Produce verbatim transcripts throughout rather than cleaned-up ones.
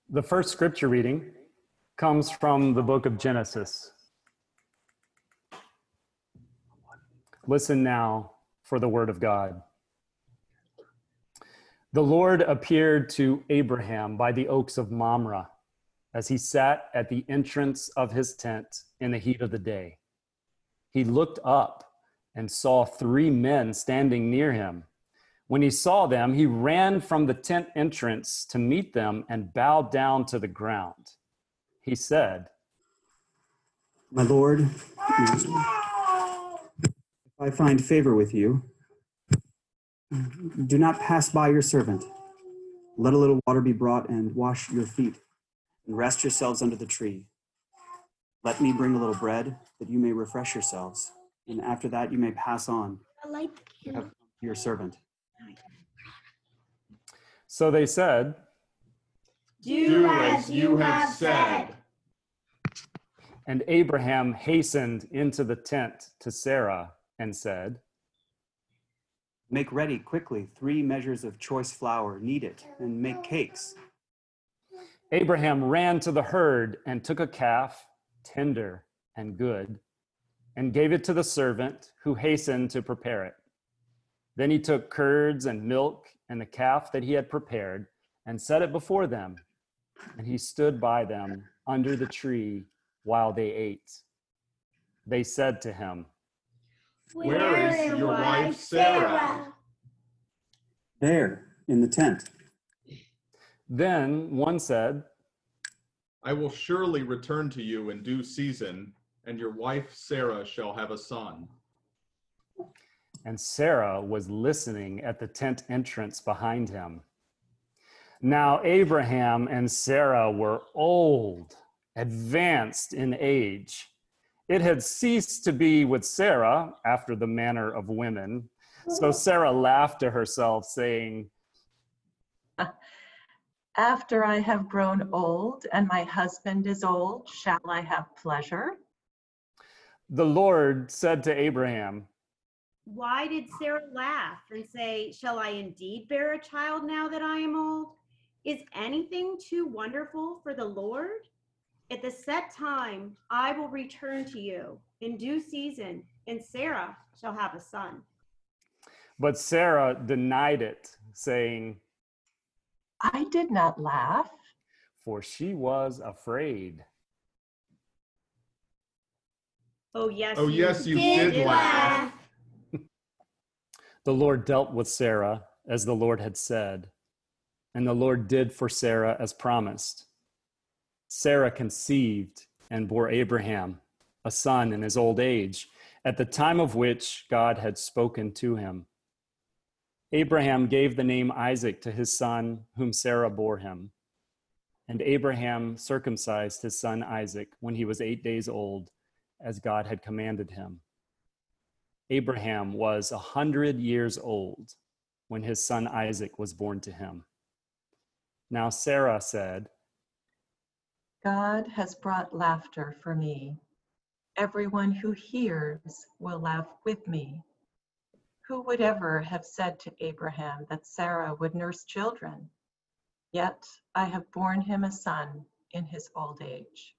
The first scripture reading comes from the book of Genesis. Listen now for the word of God. The Lord appeared to Abraham by the oaks of Mamre as he sat at the entrance of his tent in the heat of the day. He looked up and saw three men standing near him. When he saw them, he ran from the tent entrance to meet them and bowed down to the ground. He said, "My Lord, if I find favor with you, do not pass by your servant. Let a little water be brought and wash your feet, and rest yourselves under the tree. Let me bring a little bread that you may refresh yourselves, and after that you may pass on to have your servant." So they said, "Do as you have said." And Abraham hastened into the tent to Sarah and said, "Make ready quickly three measures of choice flour, knead it, and make cakes." Abraham ran to the herd and took a calf, tender and good, and gave it to the servant who hastened to prepare it. Then he took curds and milk and the calf that he had prepared and set it before them, and he stood by them under the tree while they ate. They said to him, "Where is your wife Sarah?" "There, in the tent." Then one said, "I will surely return to you in due season, and your wife Sarah shall have a son." And Sarah was listening at the tent entrance behind him. Now Abraham and Sarah were old, advanced in age. It had ceased to be with Sarah after the manner of women. So Sarah laughed to herself, saying, "After I have grown old and my husband is old, shall I have pleasure?" The Lord said to Abraham, "Why did Sarah laugh and say, 'Shall I indeed bear a child now that I am old?' Is anything too wonderful for the Lord? At the set time, I will return to you in due season, and Sarah shall have a son." But Sarah denied it, saying, "I did not laugh." For she was afraid. Oh, yes, Oh, you yes, you did, did laugh. The Lord dealt with Sarah as the Lord had said, and the Lord did for Sarah as promised. Sarah conceived and bore Abraham a son in his old age, at the time of which God had spoken to him. Abraham gave the name Isaac to his son, whom Sarah bore him. And Abraham circumcised his son Isaac when he was eight days old, as God had commanded him. Abraham was a hundred years old when his son Isaac was born to him. Now Sarah said, "God has brought laughter for me. Everyone who hears will laugh with me. Who would ever have said to Abraham that Sarah would nurse children? Yet I have borne him a son in his old age."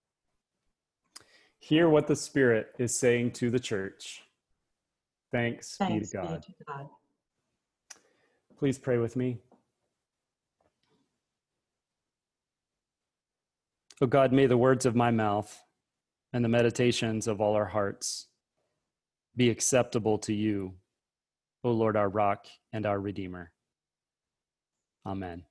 Hear what the Spirit is saying to the church. Thanks, Thanks be to God. be to God. Please pray with me. O God, may the words of my mouth and the meditations of all our hearts be acceptable to you, O Lord, our rock and our Redeemer. Amen.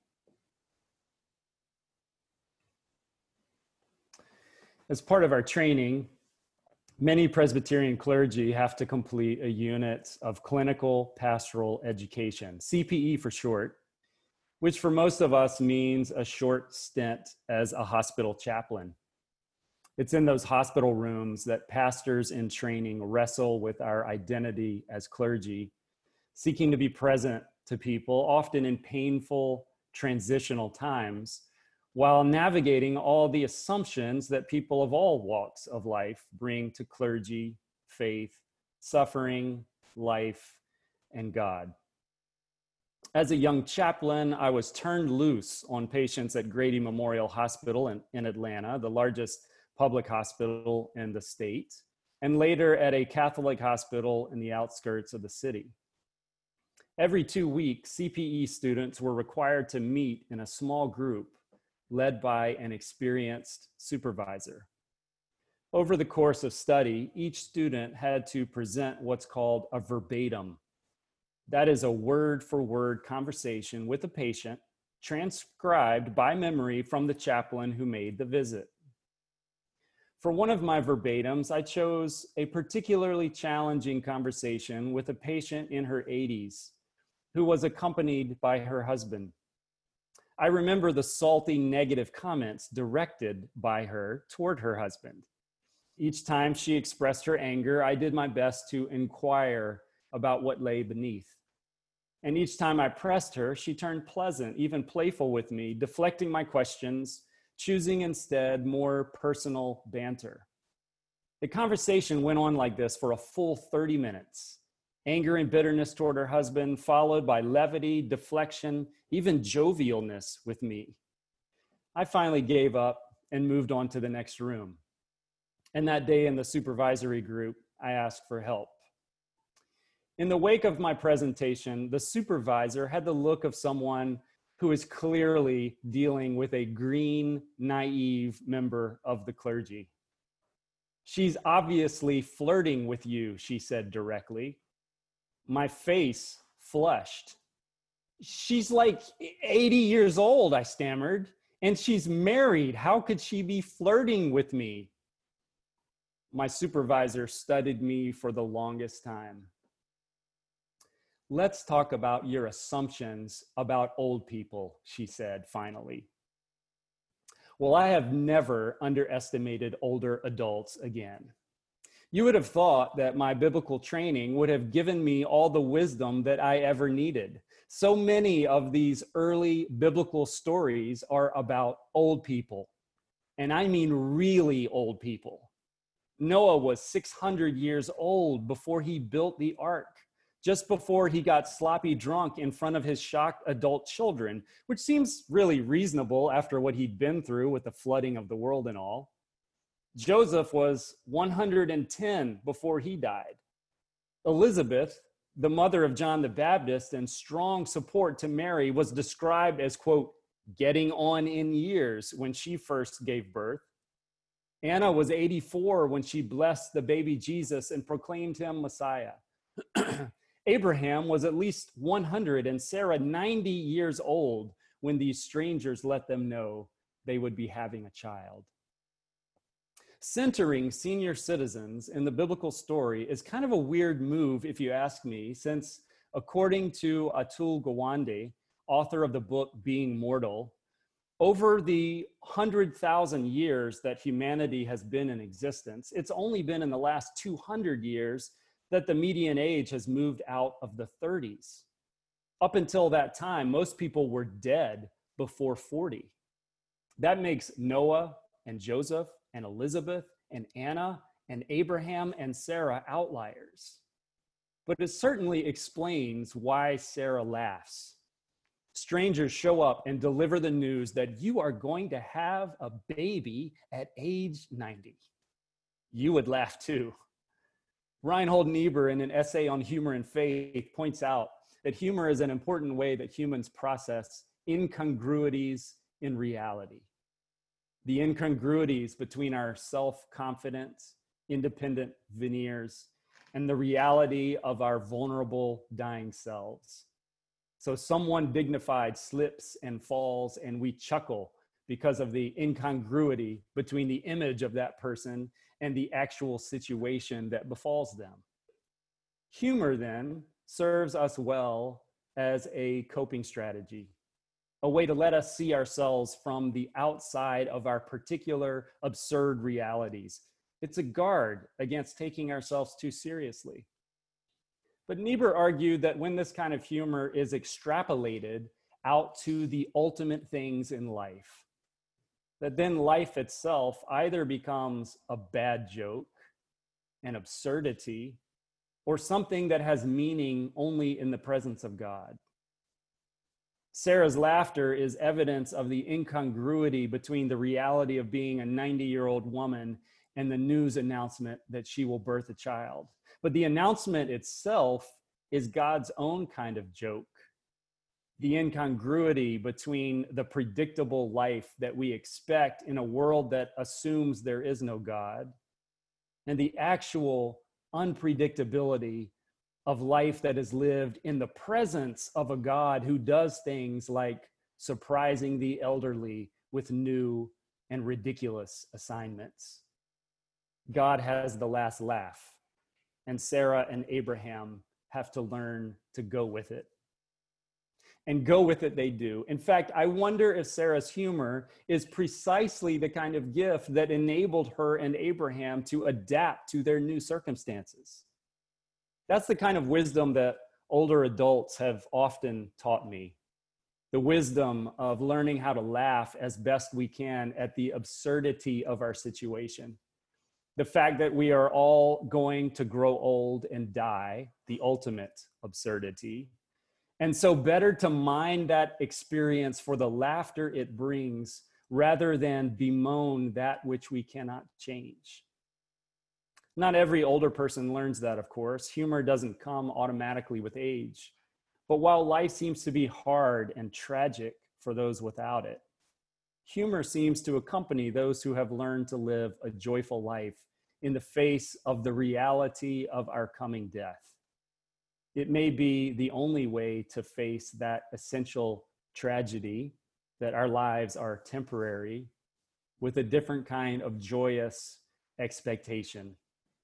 As part of our training, many Presbyterian clergy have to complete a unit of clinical pastoral education, C P E for short, which for most of us means a short stint as a hospital chaplain. It's in those hospital rooms that pastors in training wrestle with our identity as clergy, seeking to be present to people, often in painful transitional times, while navigating all the assumptions that people of all walks of life bring to clergy, faith, suffering, life, and God. As a young chaplain, I was turned loose on patients at Grady Memorial Hospital in, in Atlanta, the largest public hospital in the state, and later at a Catholic hospital in the outskirts of the city. Every two weeks, C P E students were required to meet in a small group led by an experienced supervisor. Over the course of study, each student had to present what's called a verbatim. That is a word-for-word conversation with a patient, transcribed by memory from the chaplain who made the visit. For one of my verbatims, I chose a particularly challenging conversation with a patient in her eighties who was accompanied by her husband. I remember the salty negative comments directed by her toward her husband. Each time she expressed her anger, I did my best to inquire about what lay beneath. And each time I pressed her, she turned pleasant, even playful with me, deflecting my questions, choosing instead more personal banter. The conversation went on like this for a full thirty minutes. Anger and bitterness toward her husband, followed by levity, deflection, even jovialness with me. I finally gave up and moved on to the next room. And that day in the supervisory group, I asked for help. In the wake of my presentation, the supervisor had the look of someone who is clearly dealing with a green, naive member of the clergy. "She's obviously flirting with you," she said directly. My face flushed. "She's like eighty years old," I stammered, "and she's married. How could she be flirting with me?" My supervisor studied me for the longest time. "Let's talk about your assumptions about old people," she said finally. Well, I have never underestimated older adults again. You would have thought that my biblical training would have given me all the wisdom that I ever needed. So many of these early biblical stories are about old people, and I mean really old people. Noah was six hundred years old before he built the ark, just before he got sloppy drunk in front of his shocked adult children, which seems really reasonable after what he'd been through with the flooding of the world and all. Joseph was one hundred ten before he died. Elizabeth, the mother of John the Baptist and strong support to Mary, was described as, quote, getting on in years when she first gave birth. Anna was eighty-four when she blessed the baby Jesus and proclaimed him Messiah. Abraham was at least one hundred and Sarah ninety years old when these strangers let them know they would be having a child. Centering senior citizens in the biblical story is kind of a weird move, if you ask me, since according to Atul Gawande, author of the book Being Mortal, over the one hundred thousand years that humanity has been in existence, it's only been in the last two hundred years that the median age has moved out of the thirties. Up until that time, most people were dead before forty. That makes Noah and Joseph and Elizabeth and Anna and Abraham and Sarah outliers. But it certainly explains why Sarah laughs. Strangers show up and deliver the news that you are going to have a baby at age ninety. You would laugh too. Reinhold Niebuhr, in an essay on humor and faith, points out that humor is an important way that humans process incongruities in reality. The incongruities between our self-confident, independent veneers and the reality of our vulnerable, dying selves. So someone dignified slips and falls, and we chuckle because of the incongruity between the image of that person and the actual situation that befalls them. Humor, then, serves us well as a coping strategy, a way to let us see ourselves from the outside of our particular absurd realities. It's a guard against taking ourselves too seriously. But Niebuhr argued that when this kind of humor is extrapolated out to the ultimate things in life, that then life itself either becomes a bad joke, an absurdity, or something that has meaning only in the presence of God. Sarah's laughter is evidence of the incongruity between the reality of being a ninety-year-old woman and the news announcement that she will birth a child. But the announcement itself is God's own kind of joke. The incongruity between the predictable life that we expect in a world that assumes there is no God and the actual unpredictability of life that is lived in the presence of a God who does things like surprising the elderly with new and ridiculous assignments. God has the last laugh, and Sarah and Abraham have to learn to go with it. And go with it they do. In fact, I wonder if Sarah's humor is precisely the kind of gift that enabled her and Abraham to adapt to their new circumstances. That's the kind of wisdom that older adults have often taught me. The wisdom of learning how to laugh as best we can at the absurdity of our situation. The fact that we are all going to grow old and die, the ultimate absurdity. And so better to mind that experience for the laughter it brings rather than bemoan that which we cannot change. Not every older person learns that, of course. Humor doesn't come automatically with age. But while life seems to be hard and tragic for those without it, humor seems to accompany those who have learned to live a joyful life in the face of the reality of our coming death. It may be the only way to face that essential tragedy, that our lives are temporary, with a different kind of joyous expectation.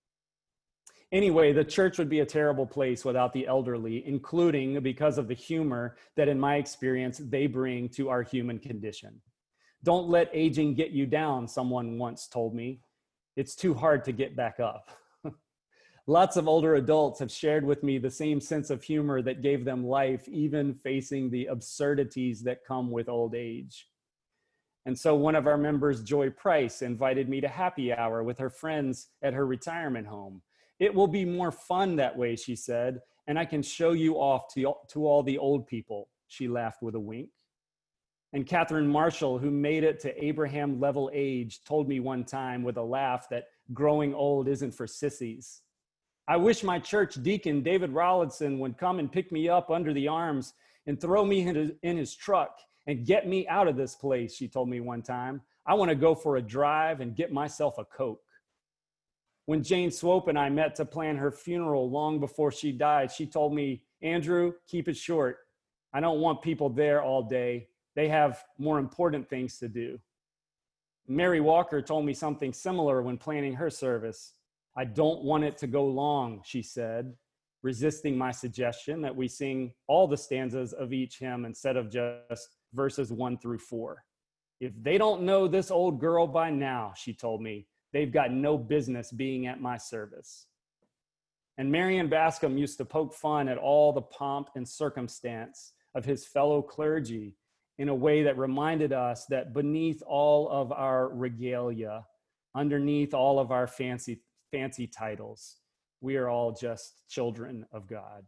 Anyway, the church would be a terrible place without the elderly, including because of the humor that, in my experience, they bring to our human condition. Don't let aging get you down, someone once told me. It's too hard to get back up. Lots of older adults have shared with me the same sense of humor that gave them life, even facing the absurdities that come with old age. And so one of our members, Joy Price, invited me to happy hour with her friends at her retirement home. It will be more fun that way, she said, and I can show you off to, to all the old people, she laughed with a wink. And Catherine Marshall, who made it to Abraham level age, told me one time with a laugh that growing old isn't for sissies. I wish my church deacon, David Rollinson, would come and pick me up under the arms and throw me in his, in his truck and get me out of this place, she told me one time. I want to go for a drive and get myself a Coke. When Jane Swope and I met to plan her funeral long before she died, she told me, Andrew, keep it short. I don't want people there all day. They have more important things to do. Mary Walker told me something similar when planning her service. I don't want it to go long, she said, resisting my suggestion that we sing all the stanzas of each hymn instead of just verses one through four. If they don't know this old girl by now, she told me, they've got no business being at my service. And Marion Bascom used to poke fun at all the pomp and circumstance of his fellow clergy in a way that reminded us that beneath all of our regalia, underneath all of our fancy, fancy titles, we are all just children of God.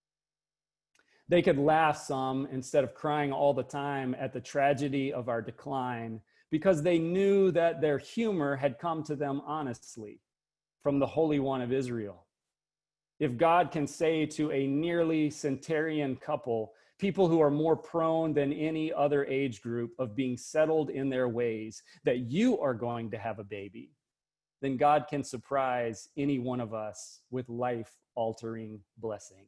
They could laugh some instead of crying all the time at the tragedy of our decline, because they knew that their humor had come to them honestly from the Holy One of Israel. If God can say to a nearly centenarian couple, people who are more prone than any other age group of being settled in their ways, that you are going to have a baby, then God can surprise any one of us with life-altering blessing.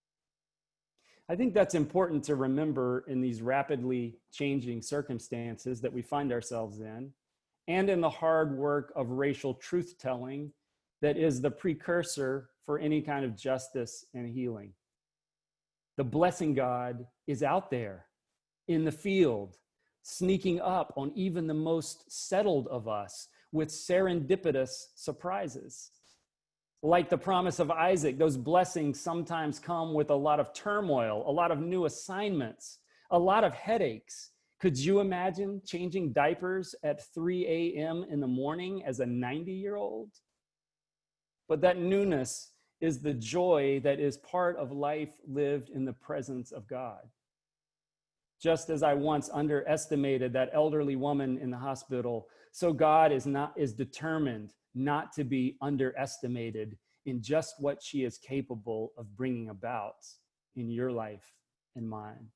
I think that's important to remember in these rapidly changing circumstances that we find ourselves in, and in the hard work of racial truth-telling that is the precursor for any kind of justice and healing. The blessing God is out there in the field, sneaking up on even the most settled of us with serendipitous surprises. Like the promise of Isaac, those blessings sometimes come with a lot of turmoil, a lot of new assignments, a lot of headaches. Could you imagine changing diapers at three a.m. in the morning as a ninety-year-old? But that newness is the joy that is part of life lived in the presence of God. Just as I once underestimated that elderly woman in the hospital, so God is not is determined not to be underestimated in just what she is capable of bringing about in your life and mine.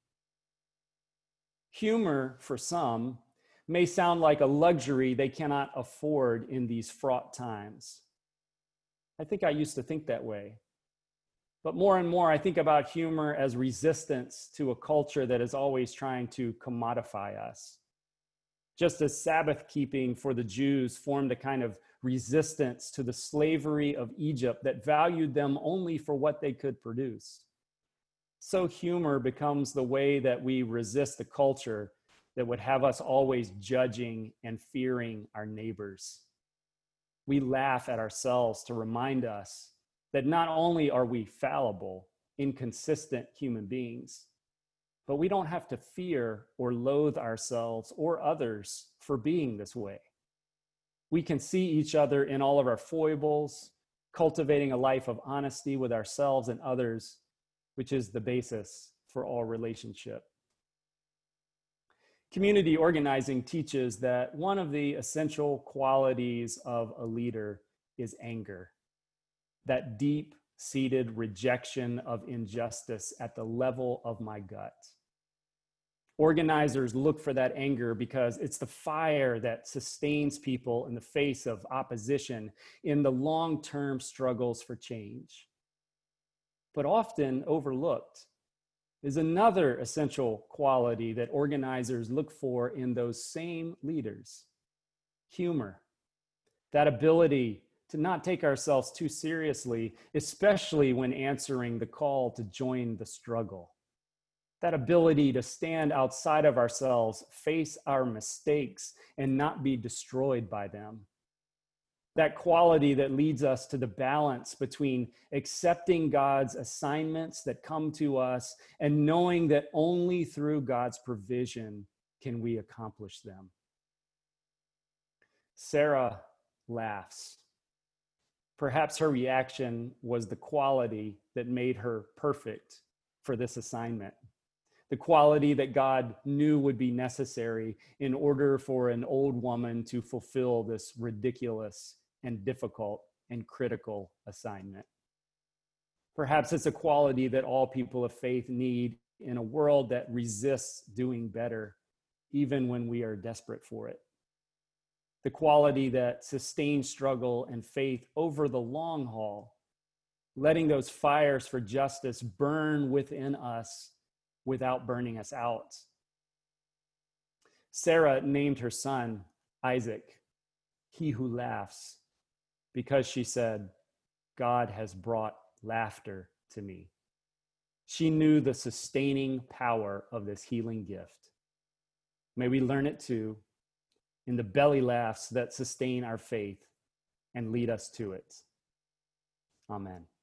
Humor, for some, may sound like a luxury they cannot afford in these fraught times. I think I used to think that way. But more and more, I think about humor as resistance to a culture that is always trying to commodify us. Just as Sabbath keeping for the Jews formed a kind of resistance to the slavery of Egypt that valued them only for what they could produce, so humor becomes the way that we resist a culture that would have us always judging and fearing our neighbors. We laugh at ourselves to remind us that not only are we fallible, inconsistent human beings, but we don't have to fear or loathe ourselves or others for being this way. We can see each other in all of our foibles, cultivating a life of honesty with ourselves and others, which is the basis for all relationship. Community organizing teaches that one of the essential qualities of a leader is anger, that deep-seated rejection of injustice at the level of my gut. Organizers look for that anger because it's the fire that sustains people in the face of opposition in the long-term struggles for change. But often overlooked is another essential quality that organizers look for in those same leaders: humor, that ability to not take ourselves too seriously, especially when answering the call to join the struggle. That ability to stand outside of ourselves, face our mistakes, and not be destroyed by them. That quality that leads us to the balance between accepting God's assignments that come to us and knowing that only through God's provision can we accomplish them. Sarah laughs. Perhaps her reaction was the quality that made her perfect for this assignment. The quality that God knew would be necessary in order for an old woman to fulfill this ridiculous and difficult and critical assignment. Perhaps it's a quality that all people of faith need in a world that resists doing better, even when we are desperate for it. The quality that sustains struggle and faith over the long haul, letting those fires for justice burn within us without burning us out. Sarah named her son Isaac, he who laughs, because she said, God has brought laughter to me. She knew the sustaining power of this healing gift. May we learn it too in the belly laughs that sustain our faith and lead us to it. Amen.